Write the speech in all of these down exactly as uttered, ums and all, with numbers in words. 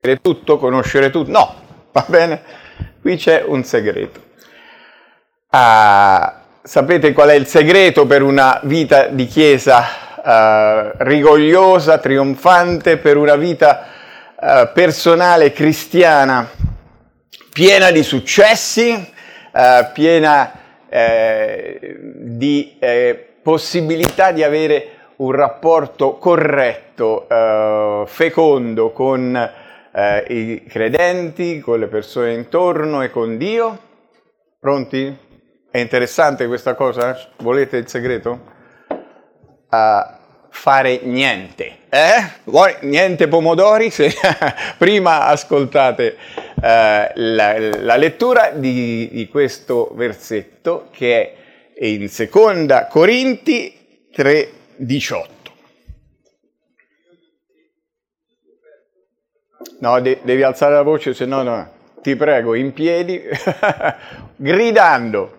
tutto, conoscere tutto. No, va bene? Qui c'è un segreto. Ah, sapete qual è il segreto per una vita di chiesa uh, rigogliosa, trionfante, per una vita uh, personale cristiana piena di successi, uh, piena eh, di eh, possibilità di avere un rapporto corretto, uh, fecondo con uh, i credenti, con le persone intorno e con Dio? Pronti? È interessante questa cosa? Volete il segreto? Uh, fare niente. Eh? Niente pomodori? Se prima ascoltate uh, la, la lettura di, di questo versetto che è in seconda Corinti tre diciotto. No, de- devi alzare la voce, se no, no. Ti prego, in piedi, gridando.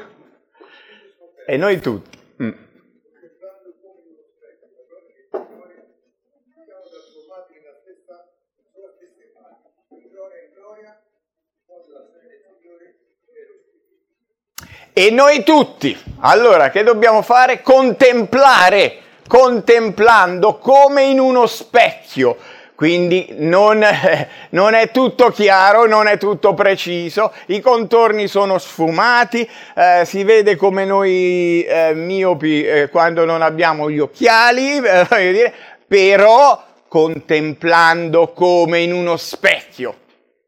E noi tutti. Mm. E noi tutti. Allora, che dobbiamo fare? Contemplare, contemplando come in uno specchio. Quindi non, eh, non è tutto chiaro, non è tutto preciso, i contorni sono sfumati, eh, si vede come noi eh, miopi eh, quando non abbiamo gli occhiali, eh, voglio dire, però contemplando come in uno specchio.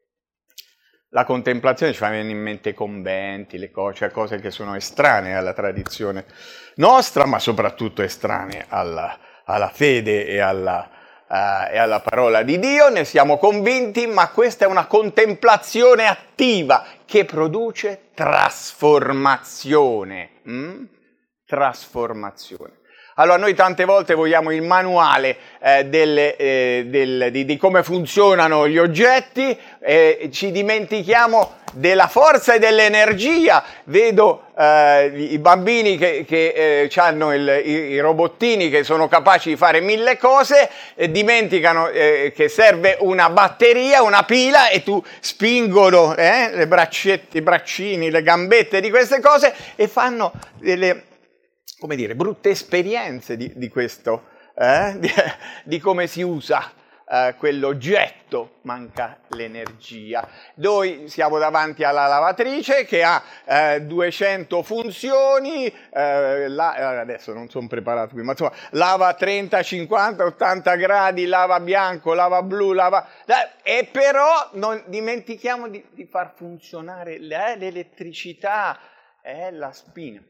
La contemplazione ci fa venire in mente i conventi, le cose, cioè cose che sono estranee alla tradizione nostra, ma soprattutto estranee alla, alla fede e alla... Uh, e alla parola di Dio, ne siamo convinti, ma questa è una contemplazione attiva che produce trasformazione. Mm? Trasformazione. Allora, noi tante volte vogliamo il manuale eh, delle, eh, del, di, di come funzionano gli oggetti e ci dimentichiamo della forza e dell'energia. Vedo eh, i bambini che, che eh, hanno il, i, i robottini che sono capaci di fare mille cose e dimenticano eh, che serve una batteria, una pila, e tu spingono eh, le braccetti, i braccini, le gambette di queste cose e fanno delle... come dire, brutte esperienze di, di questo, eh? di, di come si usa eh, quell'oggetto, manca l'energia. Noi siamo davanti alla lavatrice che ha eh, duecento funzioni, eh, la, adesso non sono preparato qui, ma insomma, lava trenta, cinquanta, ottanta gradi, lava bianco, lava blu, lava... E però non dimentichiamo di, di far funzionare eh, l'elettricità, eh, la spina.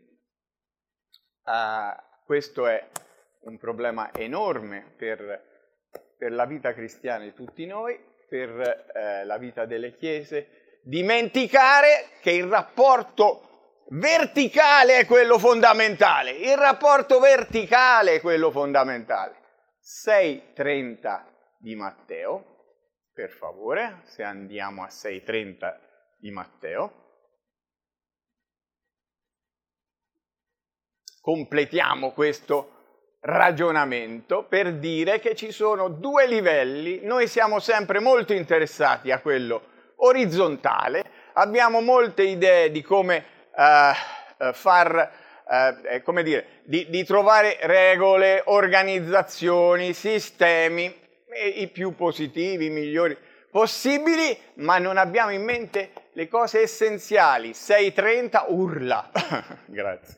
Uh, questo è un problema enorme per, per la vita cristiana di tutti noi, per uh, la vita delle chiese. Dimenticare che il rapporto verticale è quello fondamentale. Il rapporto verticale è quello fondamentale. sei trenta di Matteo, per favore, se andiamo a sei trenta di Matteo. Completiamo questo ragionamento per dire che ci sono due livelli. Noi siamo sempre molto interessati a quello orizzontale, abbiamo molte idee di come uh, far, uh, come dire, di, di trovare regole, organizzazioni, sistemi, i più positivi, i migliori possibili, ma non abbiamo in mente le cose essenziali. sei trenta urla. Grazie.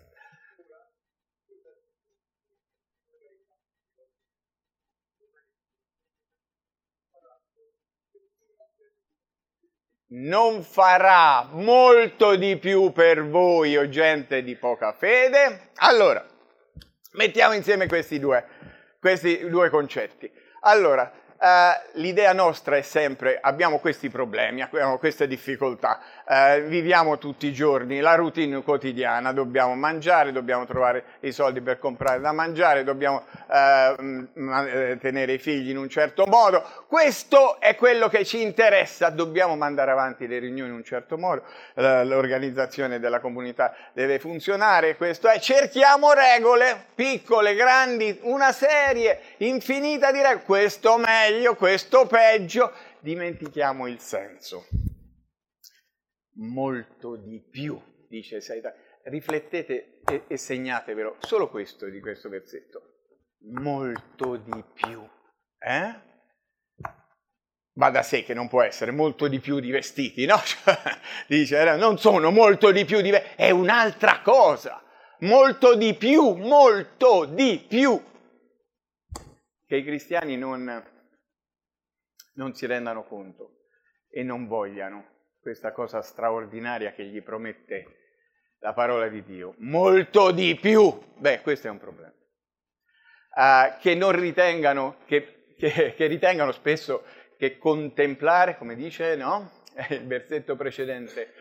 Non farà molto di più per voi, o gente di poca fede? Allora, mettiamo insieme questi due, questi due concetti. Allora, eh, l'idea nostra è sempre, abbiamo questi problemi, abbiamo queste difficoltà, eh, viviamo tutti i giorni, la routine quotidiana, dobbiamo mangiare, dobbiamo trovare i soldi per comprare da mangiare, dobbiamo eh, tenere i figli in un certo modo. Questo è quello che ci interessa, dobbiamo mandare avanti le riunioni in un certo modo, l'organizzazione della comunità deve funzionare, questo è, cerchiamo regole, piccole, grandi, una serie infinita di regole, questo meglio, questo peggio, dimentichiamo il senso. Molto di più, dice Satan. Riflettete e, e segnatevelo, solo questo di questo versetto. Molto di più. Eh? Va da sé che non può essere molto di più di vestiti, no? Dice, non sono molto di più di vestiti, è un'altra cosa. Molto di più, molto di più. Che i cristiani non, non si rendano conto e non vogliano questa cosa straordinaria che gli promette la parola di Dio. Molto di più. Beh, questo è un problema. Uh, che non ritengano, che, che, che ritengano spesso che contemplare, come dice, no? Il versetto precedente,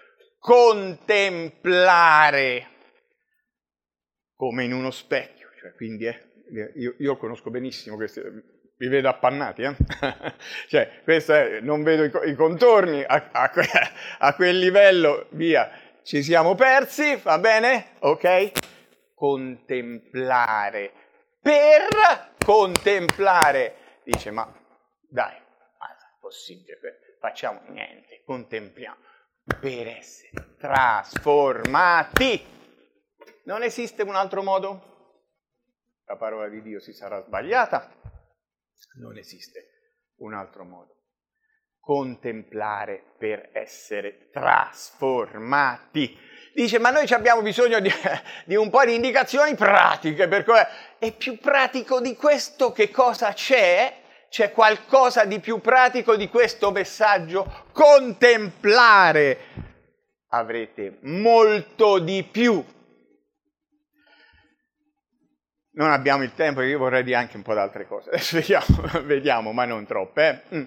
contemplare come in uno specchio. Cioè, quindi eh, io, io conosco benissimo questi, vi vedo appannati, eh? Cioè, questo è, non vedo i, i contorni, a, a, a quel livello, via, ci siamo persi, va bene? Ok? Contemplare. Per contemplare, dice, ma dai, ma è possibile, facciamo niente, contempliamo, per essere trasformati. Non esiste un altro modo? La parola di Dio si sarà sbagliata? Non esiste un altro modo. Contemplare per essere trasformati. Dice, ma noi abbiamo bisogno di, di un po' di indicazioni pratiche, perché è più pratico di questo che cosa c'è? C'è qualcosa di più pratico di questo messaggio? Contemplare. Avrete molto di più. Non abbiamo il tempo, io vorrei dire anche un po' di altre cose. Adesso vediamo, vediamo ma non troppe. Eh? Mm.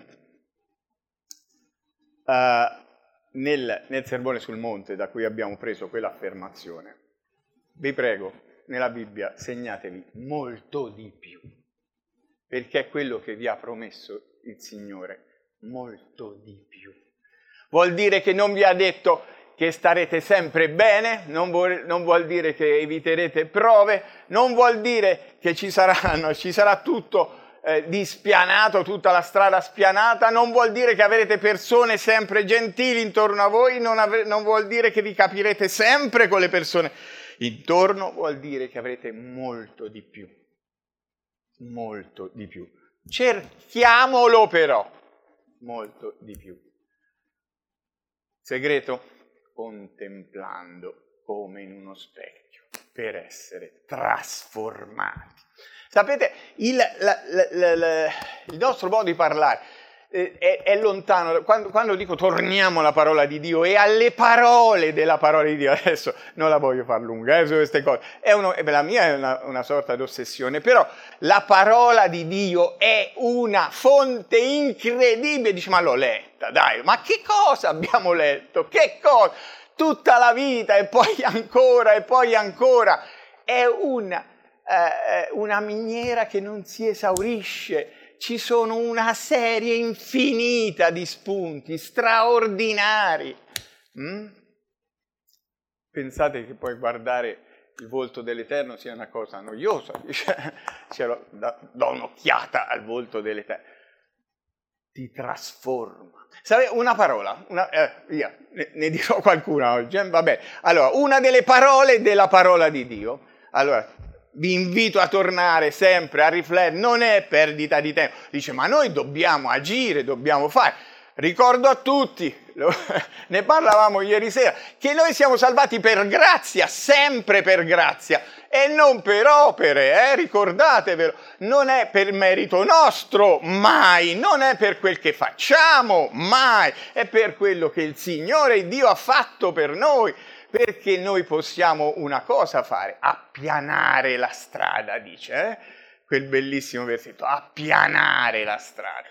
Uh, Nel, nel Sermone sul Monte, da cui abbiamo preso quell'affermazione, vi prego, nella Bibbia segnatevi molto di più, perché è quello che vi ha promesso il Signore, molto di più. Vuol dire che non vi ha detto che starete sempre bene, non vuol, non vuol dire che eviterete prove, non vuol dire che ci saranno, ci sarà tutto Eh, di spianato, tutta la strada spianata, non vuol dire che avrete persone sempre gentili intorno a voi, non, ave- non vuol dire che vi capirete sempre con le persone intorno, vuol dire che avrete molto di più, molto di più. Cerchiamolo però, molto di più. Segreto? Contemplando come in uno specchio, per essere trasformati. Sapete, il, la, la, la, il nostro modo di parlare eh, è, è lontano. Quando, quando dico torniamo alla parola di Dio e alle parole della parola di Dio, adesso non la voglio far lunga eh, su queste cose, è uno, eh, la mia è una, una sorta di ossessione, però la parola di Dio è una fonte incredibile. Dici, ma l'ho letta, dai, ma che cosa abbiamo letto? Che cosa? Tutta la vita e poi ancora e poi ancora. È una... Eh, una miniera che non si esaurisce, ci sono una serie infinita di spunti straordinari. Mm? Pensate che poi guardare il volto dell'Eterno sia una cosa noiosa? Cioè, do un'occhiata al volto dell'Eterno. Ti trasforma. Sapete, una parola, una, eh, via, ne, ne dirò qualcuna oggi. Eh? Vabbè. Allora, una delle parole della parola di Dio. Allora, vi invito a tornare sempre a riflettere, non è perdita di tempo. Dice, ma noi dobbiamo agire, dobbiamo fare. Ricordo a tutti, lo, ne parlavamo ieri sera, che noi siamo salvati per grazia, sempre per grazia, e non per opere, eh? Ricordatevelo. Non è per merito nostro, mai, non è per quel che facciamo, mai, è per quello che il Signore Dio ha fatto per noi. Perché noi possiamo una cosa fare, appianare la strada, dice, eh? Quel bellissimo versetto, appianare la strada.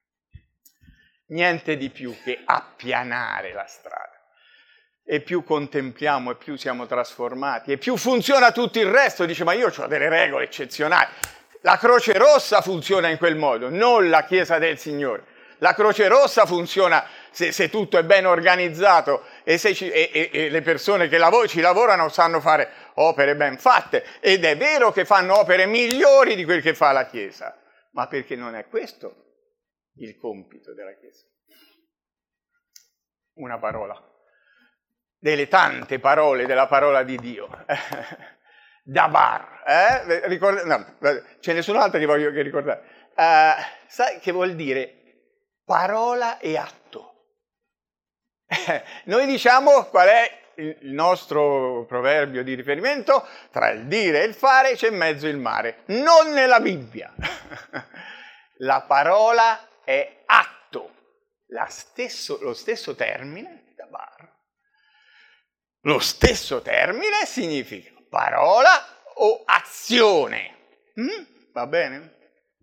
Niente di più che appianare la strada. E più contempliamo e più siamo trasformati e più funziona tutto il resto. Dice, ma io ho delle regole eccezionali. La Croce Rossa funziona in quel modo, non la Chiesa del Signore. La Croce Rossa funziona se, se tutto è ben organizzato e, se ci, e, e, e le persone che lav- ci lavorano sanno fare opere ben fatte. Ed è vero che fanno opere migliori di quel che fa la Chiesa, ma perché non è questo il compito della Chiesa? Una parola, delle tante parole della parola di Dio. Dabar, eh? Ricorda, no, ce ne sono altre che voglio che ricordare. Uh, sai che vuol dire parola e atto? Noi diciamo qual è il nostro proverbio di riferimento: tra il dire e il fare c'è in mezzo il mare. Non nella Bibbia. La parola è atto, La stesso, lo stesso termine, dabar, lo stesso termine significa parola o azione. Mm? Va bene?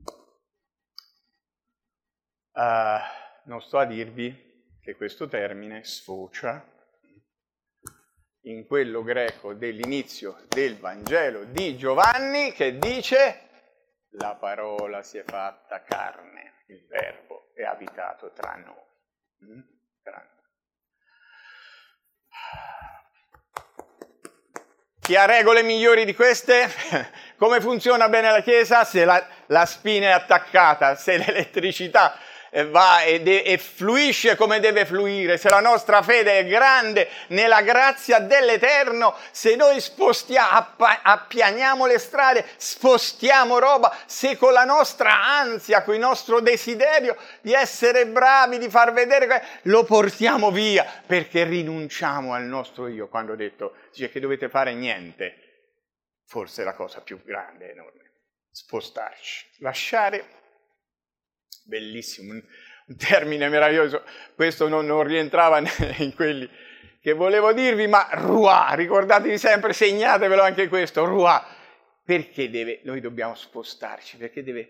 Uh, non sto a dirvi che questo termine sfocia in quello greco dell'inizio del Vangelo di Giovanni, che dice: la parola si è fatta carne, il verbo è abitato tra noi. Mm? Tra noi. Chi ha regole migliori di queste? Come funziona bene la Chiesa? Se la, la spina è attaccata, se l'elettricità va e, de- e fluisce come deve fluire, se la nostra fede è grande nella grazia dell'Eterno, se noi spostiamo, appa- appianiamo le strade, spostiamo roba, se con la nostra ansia, con il nostro desiderio di essere bravi, di far vedere, lo portiamo via, perché rinunciamo al nostro io. Quando ho detto dice che dovete fare niente, forse è la cosa più grande, enorme, spostarci, lasciare. Bellissimo, un, un termine meraviglioso. Questo non, non rientrava in quelli che volevo dirvi, ma ruà, ricordatevi sempre, segnatevelo anche questo, ruà. Perché deve, noi dobbiamo spostarci? Perché deve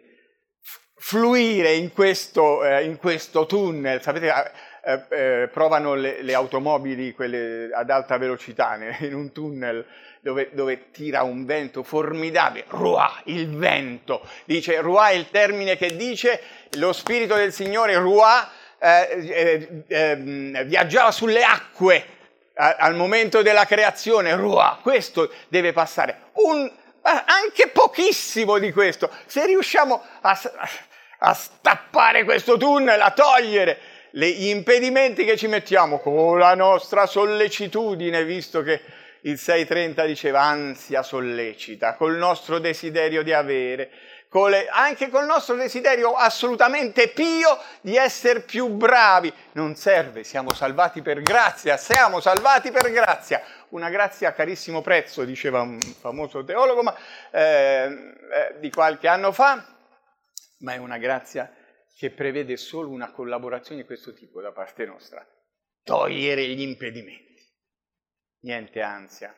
fluire in questo, eh, in questo tunnel. Sapete, eh, eh, provano le, le automobili, quelle ad alta velocità, in un tunnel dove, dove tira un vento formidabile. Ruà, il vento. Dice, ruà è il termine che dice lo Spirito del Signore, ruà, eh, eh, eh, viaggiava sulle acque a, al momento della creazione. Ruà, questo deve passare. Un, anche pochissimo di questo. Se riusciamo a, a stappare questo tunnel, a togliere le, gli impedimenti che ci mettiamo con la nostra sollecitudine, visto che il sei trenta diceva ansia sollecita, col nostro desiderio di avere, con le, anche col nostro desiderio assolutamente pio di essere più bravi. Non serve, siamo salvati per grazia, siamo salvati per grazia. Una grazia a carissimo prezzo, diceva un famoso teologo ma, eh, eh, di qualche anno fa, ma è una grazia che prevede solo una collaborazione di questo tipo da parte nostra. Togliere gli impedimenti. Niente ansia,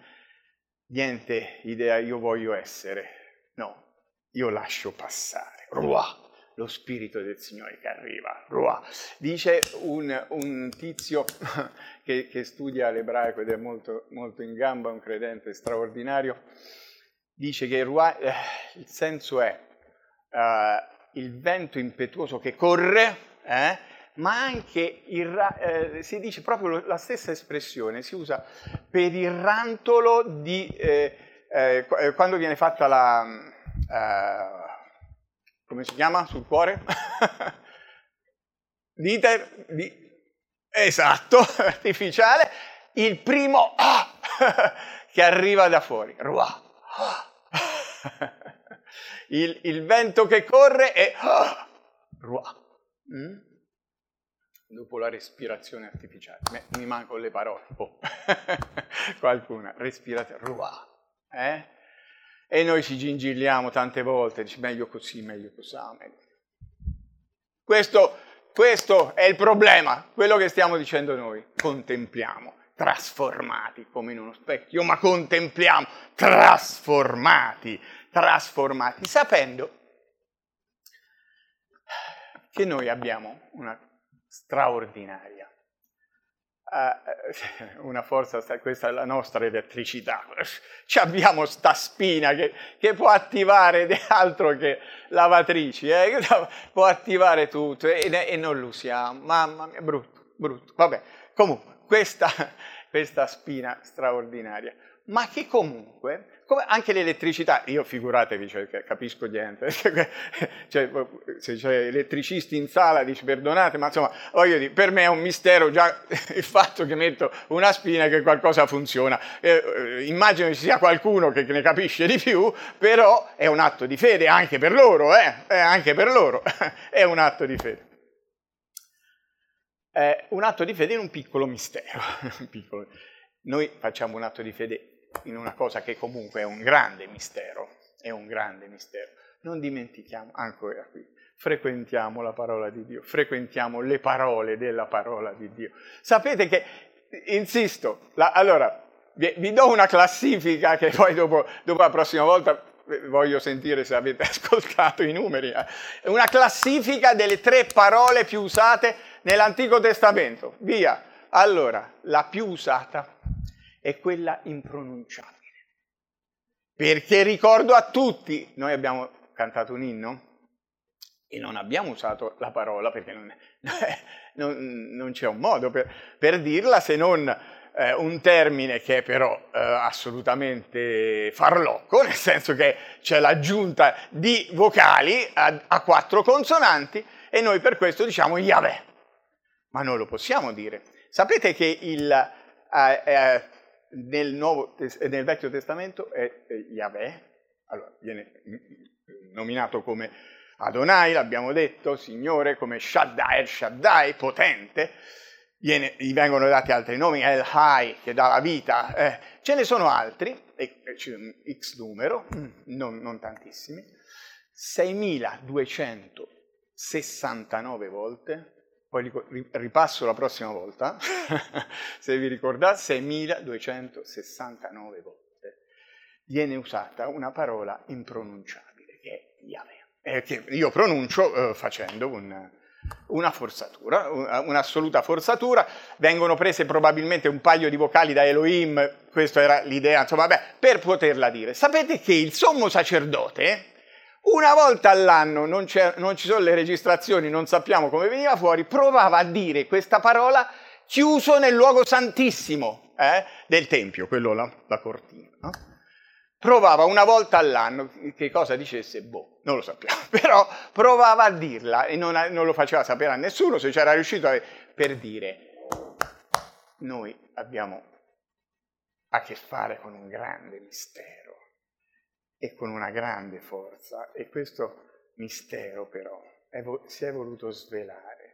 niente idea io voglio essere, no, io lascio passare. Ruà, lo Spirito del Signore che arriva, ruà. Dice un, un tizio che, che studia l'ebraico ed è molto, molto in gamba, un credente straordinario, dice che ruà, eh, il senso è eh, il vento impetuoso che corre, eh, ma anche, il, eh, si dice proprio la stessa espressione, si usa per il rantolo di, eh, eh, quando viene fatta la, eh, come si chiama, sul cuore? Dite, di, esatto, artificiale, il primo ah, che arriva da fuori, ruà. Il, il vento che corre è ah, ruà. Mm? Dopo la respirazione artificiale, mi mancano le parole, oh. Qualcuna, respirazione, ruà, eh? E noi ci gingilliamo tante volte, dici meglio così, meglio così, meglio. Questo, questo è il problema, quello che stiamo dicendo noi, contempliamo, trasformati come in uno specchio, ma contempliamo, trasformati, trasformati, sapendo che noi abbiamo una straordinaria, uh, una forza, questa è la nostra elettricità, ci abbiamo sta spina che, che può attivare altro che lavatrici, eh? Può attivare tutto e, e non lo usiamo, mamma mia, brutto, brutto, vabbè, comunque questa, questa spina straordinaria ma che comunque, come anche l'elettricità, io figuratevi, cioè, capisco niente, cioè, se c'è elettricisti in sala, dici perdonate, ma insomma, voglio dire, per me è un mistero già il fatto che metto una spina e che qualcosa funziona. Eh, immagino ci sia qualcuno che ne capisce di più, però è un atto di fede anche per loro, eh? È anche per loro, è un atto di fede. È un atto di fede in un piccolo mistero. un piccolo. Noi facciamo un atto di fede in una cosa che comunque è un grande mistero, è un grande mistero. Non dimentichiamo, ancora qui, frequentiamo la parola di Dio, frequentiamo le parole della parola di Dio. Sapete che, insisto, la, allora, vi, vi do una classifica che poi dopo, dopo la prossima volta voglio sentire se avete ascoltato i numeri, eh. Una classifica delle tre parole più usate nell'Antico Testamento. Via. Allora, la più usata è quella impronunciabile. Perché ricordo a tutti, noi abbiamo cantato un inno e non abbiamo usato la parola perché non, non, non c'è un modo per, per dirla se non eh, un termine che è però eh, assolutamente farlocco, nel senso che c'è l'aggiunta di vocali a, a quattro consonanti e noi per questo diciamo Yahweh. Ma non lo possiamo dire. Sapete che il... Eh, eh, Nel, Nuovo, nel Vecchio Testamento è Yahweh, allora viene nominato come Adonai, l'abbiamo detto, Signore, come Shaddai, Shaddai, potente, viene, gli vengono dati altri nomi, El Hai, che dà la vita, eh. Ce ne sono altri, e, c'è un X numero, non, non tantissimi, seimiladuecentosessantanove volte, poi ripasso la prossima volta, se vi ricordate, seimiladuecentosessantanove volte viene usata una parola impronunciabile, che è Yahweh, eh, che io pronuncio eh, facendo un, una forzatura, un'assoluta forzatura, vengono prese probabilmente un paio di vocali da Elohim, questa era l'idea, insomma, vabbè, per poterla dire. Sapete che il sommo sacerdote... Una volta all'anno, non, non ci sono le registrazioni, non sappiamo come veniva fuori, provava a dire questa parola chiuso nel luogo santissimo eh, del Tempio, quello là, la cortina. No? Provava una volta all'anno, che cosa dicesse, boh, non lo sappiamo, però provava a dirla e non, non lo faceva sapere a nessuno, se c'era riuscito a, per dire, noi abbiamo a che fare con un grande mistero. E con una grande forza, e questo mistero però è vo- si è voluto svelare.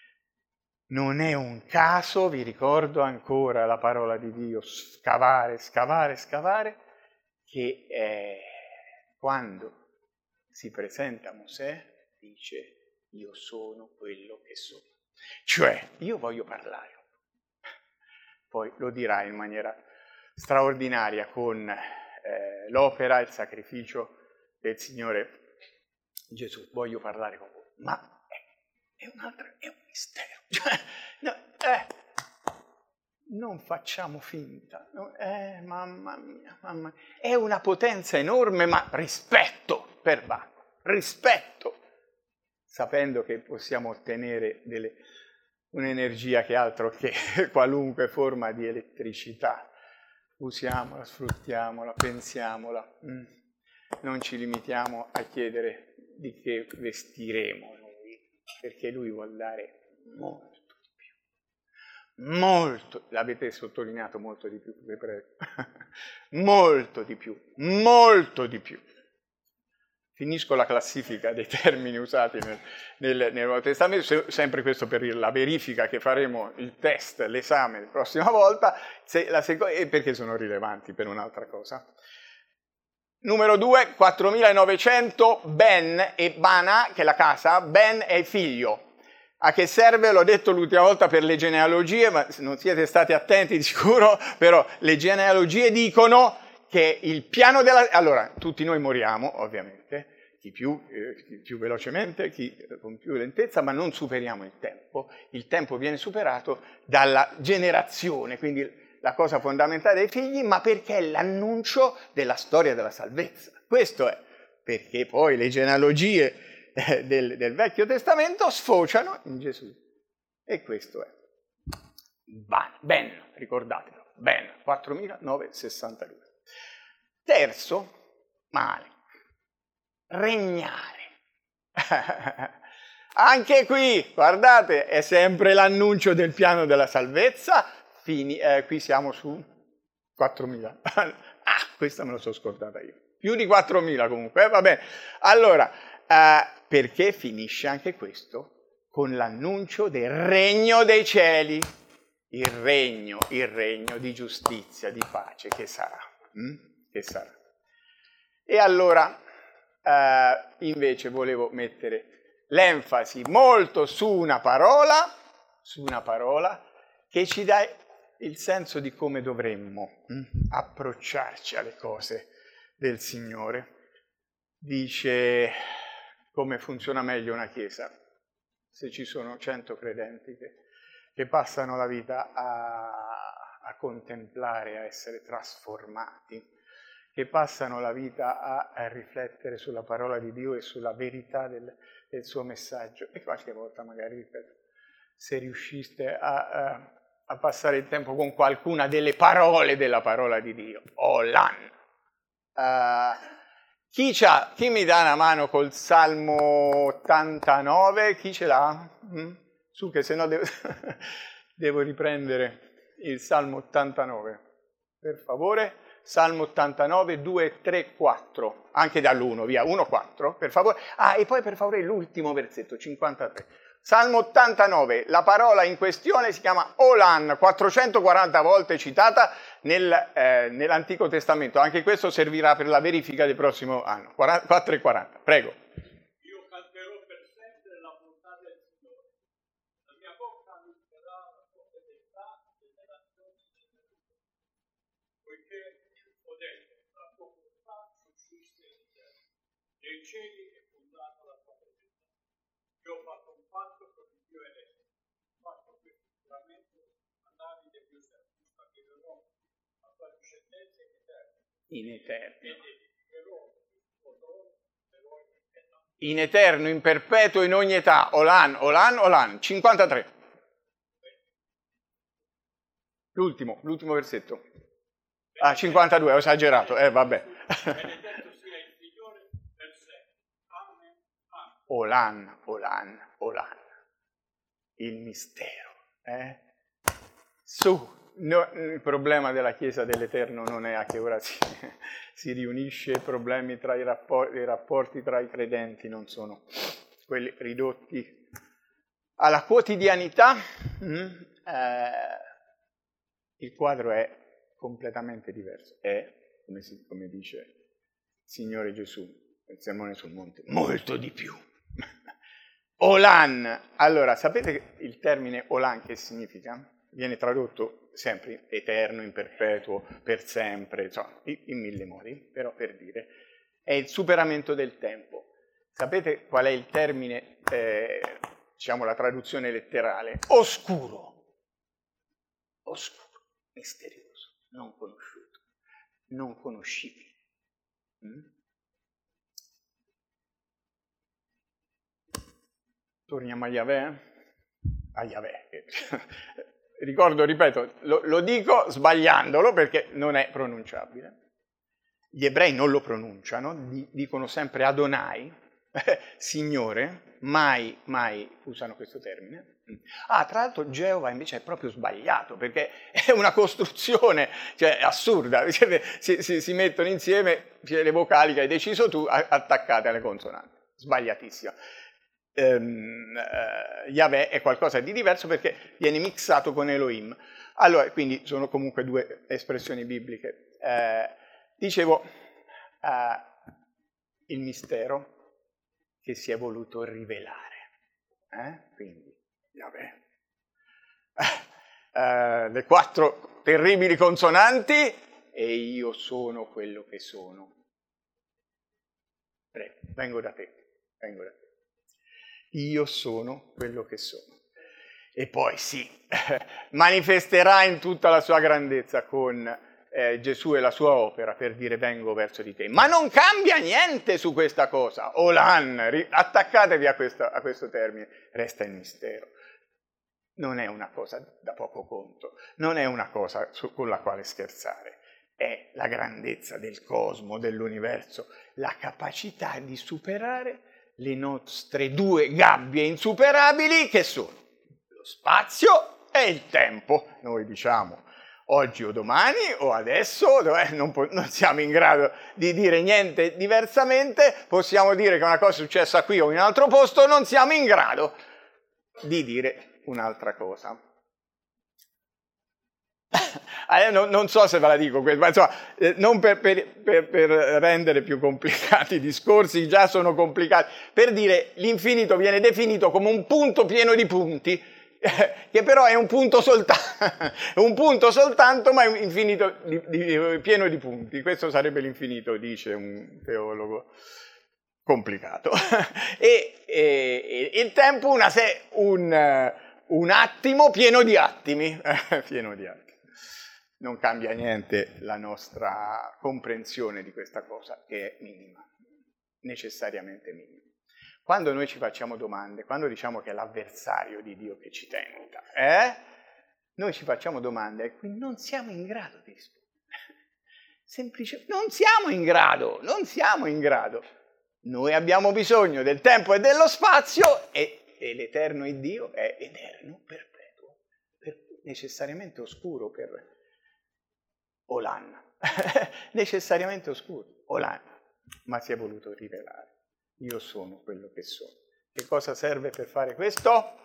Non è un caso, vi ricordo ancora la parola di Dio, scavare, scavare, scavare, che eh, quando si presenta a Mosè dice io sono quello che sono. Cioè, io voglio parlare. Poi lo dirà in maniera straordinaria con... Eh, l'opera, il sacrificio del Signore Gesù. Voglio parlare con voi, ma è, è un altro, è un mistero. Cioè, no, eh, non facciamo finta. No, eh, mamma mia, mamma mia. È una potenza enorme, ma rispetto per Bacco, rispetto, sapendo che possiamo ottenere delle, un'energia che altro che qualunque forma di elettricità. Usiamola, sfruttiamola, pensiamola, mm. non ci limitiamo a chiedere di che vestiremo noi, perché Lui vuol dare molto di più. Molto, l'avete sottolineato molto di più, vi prego. molto di più, molto di più. Finisco la classifica dei termini usati nel, nel, nel Nuovo Testamento, sempre questo per la verifica che faremo il test, l'esame la prossima volta, se la seco- e perché sono rilevanti per un'altra cosa. Numero due, quattromilanovecento, Ben e Bana, che è la casa, Ben è il figlio. A che serve? L'ho detto l'ultima volta per le genealogie, ma non siete stati attenti di sicuro, però le genealogie dicono... che il piano della... Allora, tutti noi moriamo, ovviamente, chi più, eh, chi più velocemente, chi con più lentezza, ma non superiamo il tempo. Il tempo viene superato dalla generazione, quindi la cosa fondamentale dei figli, ma perché è l'annuncio della storia della salvezza. Questo è, perché poi le genealogie eh, del, del Vecchio Testamento sfociano in Gesù. E questo è. Ben, ricordatelo. bene, quattromilanovecentosessantadue. Terzo, male, regnare. Anche qui, guardate, è sempre l'annuncio del piano della salvezza. Fini, eh, qui siamo su quattromila. Ah, questa me lo sono scordata io. Più di quattromila comunque, eh, va bene. Allora, eh, perché finisce anche questo con l'annuncio del regno dei cieli? Il regno, il regno di giustizia, di pace, che sarà? Mm? Che sarà? E allora, eh, invece, volevo mettere l'enfasi molto su una parola, su una parola che ci dà il senso di come dovremmo hm, approcciarci alle cose del Signore. Dice come funziona meglio una chiesa se ci sono cento credenti che, che passano la vita a, a contemplare, a essere trasformati, che passano la vita a, a riflettere sulla parola di Dio e sulla verità del, del suo messaggio. E qualche volta magari, ripeto, se riusciste a, a, a passare il tempo con qualcuna delle parole della parola di Dio. Olan. Uh, chi, c'ha, chi mi dà una mano col Salmo ottantanove? Chi ce l'ha? Mm? Su che se no devo, devo riprendere il Salmo ottantanove. Per favore. Salmo ottantanove, due, tre, quattro. Anche dall'uno, via. uno, quattro, per favore. Ah, e poi per favore l'ultimo versetto, cinquantatré. Salmo ottantanove, la parola in questione si chiama Olan, quattrocentoquaranta volte citata nel, eh, nell'Antico Testamento. Anche questo servirà per la verifica del prossimo anno. quattro e quaranta, prego. Io canterò per sempre la bontà del Signore. La mia bocca annuncerà la sua fedeltà delle nazioni poiché ho detto, la tua bontà sussiste in terra. Nei cieli è fondata la tua fedeltà. Io ho fatto un patto con il Dio eletto, ho fatto questo giuramento a Davide mio servo, che verrò a tua discendenza in eterno. In eterno. Ed edificherò il suo trono per ogni età. In eterno, in perpetuo, in ogni età. Olan, Olan, Olan. cinquantatré. L'ultimo, l'ultimo versetto. Ah, cinquantadue, ho esagerato. Eh, vabbè. Benedetto sia il Signore per sempre. Amen. Amen. Olan, Olan, Olan. Il mistero. Eh? Su, no, il problema della Chiesa dell'Eterno non è a che ora si, si riunisce, i problemi tra i rapporti, i rapporti tra i credenti non sono quelli ridotti alla quotidianità. Mm, eh, il quadro è completamente diverso. È, come, si, come dice il Signore Gesù, il sermone sul monte, molto di più. Olan. Allora, sapete il termine Olan che significa? Viene tradotto sempre eterno, in perpetuo, per sempre, insomma, in mille modi, però per dire, è il superamento del tempo. Sapete qual è il termine, eh, diciamo la traduzione letterale? Oscuro. Oscuro, misterioso, non conosciuto, non conoscibile. Mm? Torniamo a Yahweh? A Yahweh. Ricordo, ripeto, lo, lo dico sbagliandolo perché non è pronunciabile. Gli ebrei non lo pronunciano, di, dicono sempre Adonai, Signore, mai, mai usano questo termine. Ah, tra l'altro Geova invece è proprio sbagliato perché è una costruzione, cioè assurda, si, si, si mettono insieme le vocali che hai deciso tu attaccate alle consonanti, sbagliatissimo. Um, uh, Yahweh è qualcosa di diverso perché viene mixato con Elohim. Allora, quindi sono comunque due espressioni bibliche. Uh, dicevo, uh, il mistero che si è voluto rivelare. Eh? Quindi, Yahweh. Uh, uh, le quattro terribili consonanti e io sono quello che sono. Prego, vengo da te, vengo da te. Io sono quello che sono. E poi sì, manifesterà in tutta la sua grandezza con eh, Gesù e la sua opera per dire vengo verso di te. Ma non cambia niente su questa cosa. Olan, attaccatevi a questo, a questo termine, resta il mistero. non è una cosa da poco conto, non è una cosa su, con la quale scherzare, è la grandezza del cosmo, dell'universo, la capacità di superare le nostre due gabbie insuperabili che sono lo spazio e il tempo. Noi diciamo oggi o domani o adesso, eh, non, non siamo in grado di dire niente diversamente, possiamo dire che una cosa è successa qui o in un altro posto, non siamo in grado di dire un'altra cosa. Eh, non, non so se ve la dico, ma insomma, eh, non per, per, per, per rendere più complicati i discorsi, già sono complicati, per dire l'infinito viene definito come un punto pieno di punti, eh, che però è un punto soltanto, un punto soltanto, ma è un infinito di, di, pieno di punti. Questo sarebbe l'infinito, dice un teologo complicato. e, e, e il tempo una se, un, un attimo pieno di attimi, pieno di attimi. Non cambia niente la nostra comprensione di questa cosa, che è minima, necessariamente minima. Quando noi ci facciamo domande, quando diciamo che è l'avversario di Dio che ci tenta, eh? noi ci facciamo domande e quindi non siamo in grado di rispondere. Semplicemente non siamo in grado, non siamo in grado. Noi abbiamo bisogno del tempo e dello spazio e, e l'eterno in Dio è eterno, perpetuo, per, necessariamente oscuro per Olan, necessariamente oscuro, Olan, ma si è voluto rivelare. Io sono quello che sono. Che cosa serve per fare questo?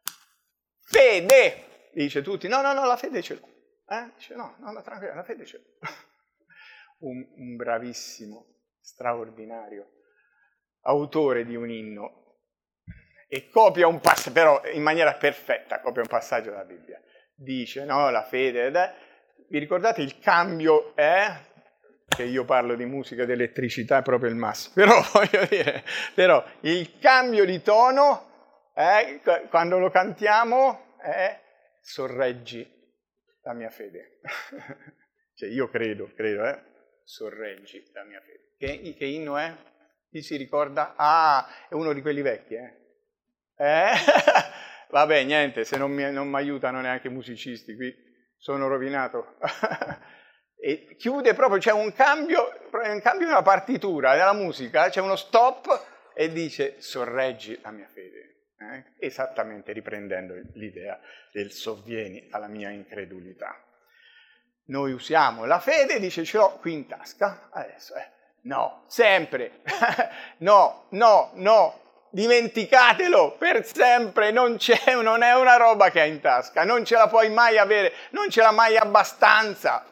Fede! Dice tutti, no, no, no, la fede ce l'ho. Eh? Dice, no, no, la, tranquilla, la fede ce l'ho. un, un bravissimo, straordinario autore di un inno e copia un passaggio, però in maniera perfetta, copia un passaggio della Bibbia. Dice, no, la fede... Eh? Vi ricordate il cambio è, che io parlo di musica, di elettricità, è proprio il massimo, però voglio dire, però il cambio di tono, eh, quando lo cantiamo, è sorreggi la mia fede. Cioè io credo, credo, eh, sorreggi la mia fede. Che, che inno è? Chi si ricorda? Ah, è uno di quelli vecchi, eh? eh? Vabbè, niente, se non mi, non mi aiutano neanche i musicisti qui. Sono rovinato. E chiude proprio, c'è un cambio, un cambio nella partitura della musica, c'è uno stop e dice sorreggi la mia fede, eh? Esattamente riprendendo l'idea del sovvieni alla mia incredulità. Noi usiamo la fede, dice ce l'ho qui in tasca, adesso eh. no, sempre, no, no, no. Dimenticatelo per sempre, non c'è, non è una roba che hai in tasca, non ce la puoi mai avere, non ce l'ha mai abbastanza.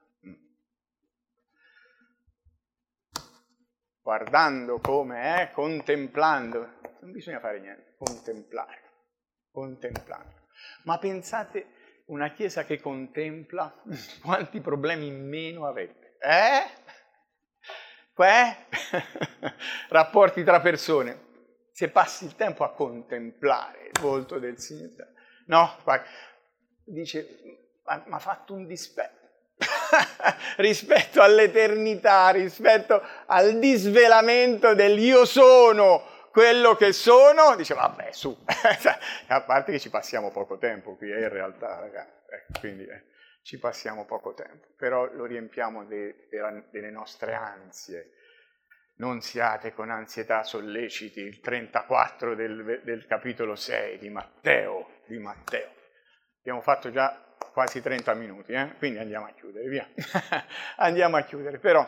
Guardando come è, contemplando, non bisogna fare niente, contemplare, contemplando. Ma pensate, una chiesa che contempla, quanti problemi in meno avrebbe, eh? Eh? Rapporti tra persone. Se passi il tempo a contemplare il volto del Signore, no, dice, mi ha fatto un dispetto rispetto all'eternità, rispetto al disvelamento del io sono quello che sono, dice, vabbè, su, a parte che ci passiamo poco tempo qui, eh, in realtà, ragazzi, eh, quindi eh, ci passiamo poco tempo, però lo riempiamo de, de, delle nostre ansie. Non siate con ansietà solleciti, il trentaquattro del, del capitolo sei di Matteo, di Matteo. Abbiamo fatto già quasi trenta minuti, eh? Quindi andiamo a chiudere, via. Andiamo a chiudere, però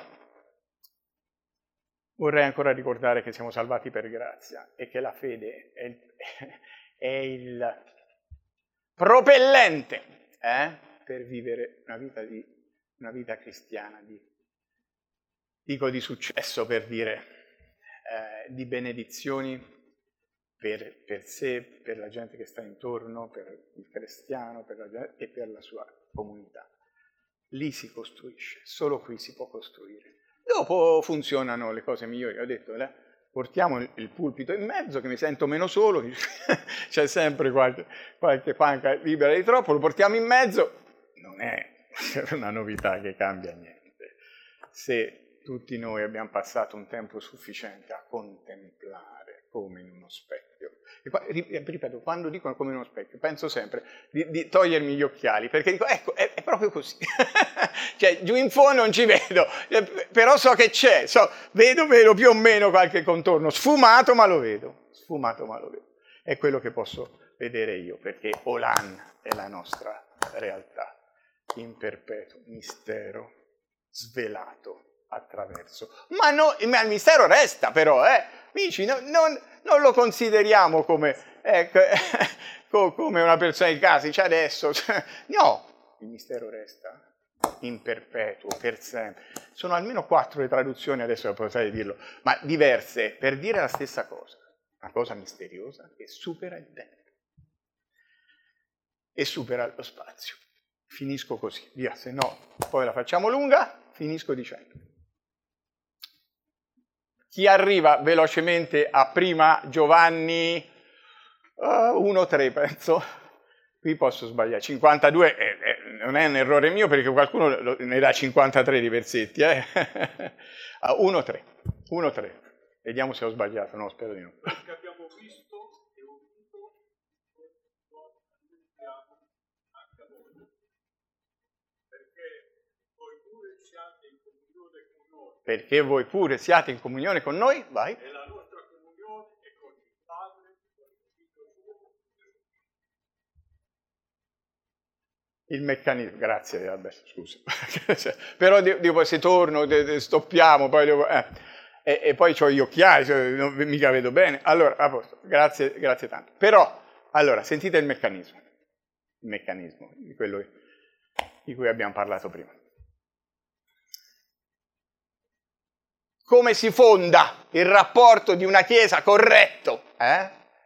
vorrei ancora ricordare che siamo salvati per grazia e che la fede è il, è il propellente eh? per vivere una vita, di, una vita cristiana, di dico di successo per dire, eh, di benedizioni per, per sé, per la gente che sta intorno, per il cristiano per la gente, e per la sua comunità. Lì si costruisce, solo qui si può costruire. Dopo funzionano le cose migliori, ho detto, eh, portiamo il pulpito in mezzo che mi sento meno solo, c'è sempre qualche, qualche panca libera di troppo, lo portiamo in mezzo, non è una novità che cambia niente. Se tutti noi abbiamo passato un tempo sufficiente a contemplare come in uno specchio. E qua, ripeto, quando dicono come in uno specchio, penso sempre di, di togliermi gli occhiali, perché dico, ecco, è, è proprio così. Cioè, giù in fondo non ci vedo, però so che c'è, so, vedo, vedo più o meno qualche contorno, sfumato ma lo vedo, sfumato ma lo vedo. È quello che posso vedere io, perché Olam è la nostra realtà, in perpetuo mistero, svelato attraverso. Ma, no, ma il mistero resta però, eh? Amici, no, non, non lo consideriamo come, ecco, come una persona di casa, dice adesso, no, il mistero resta in perpetuo, per sempre. Sono almeno quattro le traduzioni, adesso potrei dirlo, ma diverse, per dire la stessa cosa, una cosa misteriosa che supera il tempo e supera lo spazio. Finisco così, via, se no poi la facciamo lunga, finisco dicendo. Chi arriva velocemente a prima Giovanni uh, uno tre, penso, qui posso sbagliare, cinquantadue, eh, eh, non è un errore mio perché qualcuno lo, ne dà cinquantatré di versetti, eh? uh, uno tre, uno tre, vediamo se ho sbagliato, no, spero di no. Perché abbiamo visto e udito anche a voi, perché voi pure siate in comunione con noi. Perché voi pure siate in comunione con noi, vai. E la nostra comunione è con il Padre, con il Figlio suo. Il meccanismo, grazie, vabbè, scusa. Però dico, se torno, stoppiamo, poi devo, eh, e, e poi ho gli occhiali, cioè, non mica vedo bene. Allora, a posto, grazie, grazie tanto. Però, allora, sentite il meccanismo, il meccanismo di quello di cui abbiamo parlato prima. Come si fonda il rapporto di una Chiesa corretto? Eh?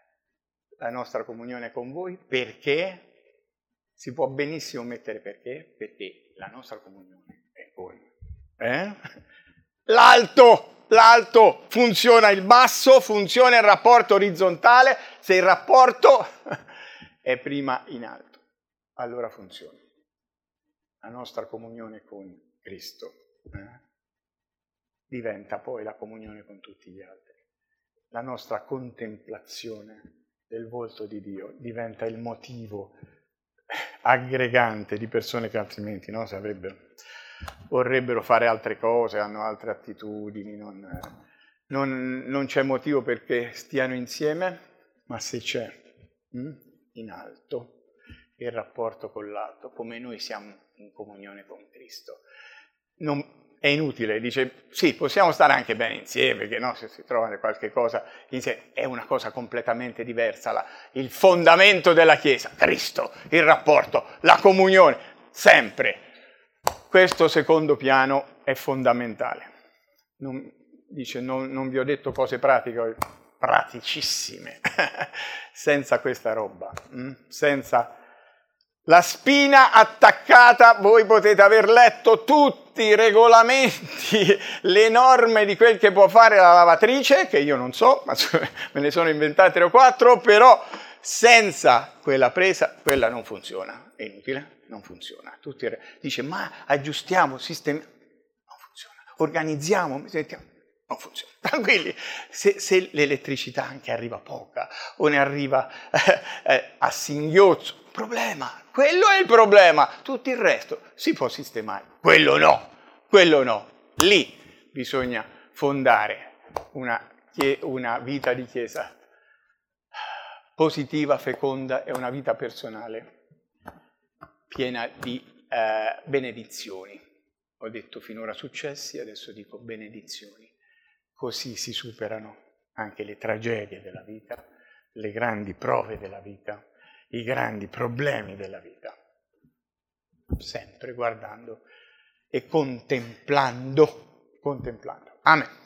La nostra comunione con voi, perché? Si può benissimo mettere perché? Perché la nostra comunione è con eh? l'alto, l'alto, funziona il basso, funziona il rapporto orizzontale, se il rapporto è prima in alto, allora funziona. La nostra comunione con Cristo eh? diventa poi la comunione con tutti gli altri. La nostra contemplazione del volto di Dio diventa il motivo aggregante di persone che altrimenti no, sarebbero, vorrebbero fare altre cose, hanno altre attitudini, non, non, non c'è motivo perché stiano insieme, ma se c'è hm, in alto il rapporto con l'alto, come noi siamo in comunione con Cristo. Non, è inutile, dice, sì, possiamo stare anche bene insieme, perché no, se si trova qualche cosa insieme, è una cosa completamente diversa, la, il fondamento della Chiesa, Cristo, il rapporto, la comunione, sempre. Questo secondo piano è fondamentale. Non, dice, non, non vi ho detto cose pratiche, praticissime, senza questa roba, hm? senza... La spina attaccata, voi potete aver letto tutti i regolamenti, le norme di quel che può fare la lavatrice, che io non so, ma me ne sono inventate tre o quattro, però senza quella presa, quella non funziona, è inutile, non funziona. Tutti dice, ma aggiustiamo, sistemiamo, non funziona, organizziamo, mettiamo, non funziona. Tranquilli, se, se l'elettricità anche arriva poca o ne arriva eh, eh, a singhiozzo, problema, quello è il problema, tutto il resto si può sistemare, quello no, quello no, lì bisogna fondare una, una vita di Chiesa positiva, feconda e una vita personale piena di eh, benedizioni. Ho detto finora successi, adesso dico benedizioni, così si superano anche le tragedie della vita, le grandi prove della vita, i grandi problemi della vita, sempre guardando e contemplando, contemplando. Amen.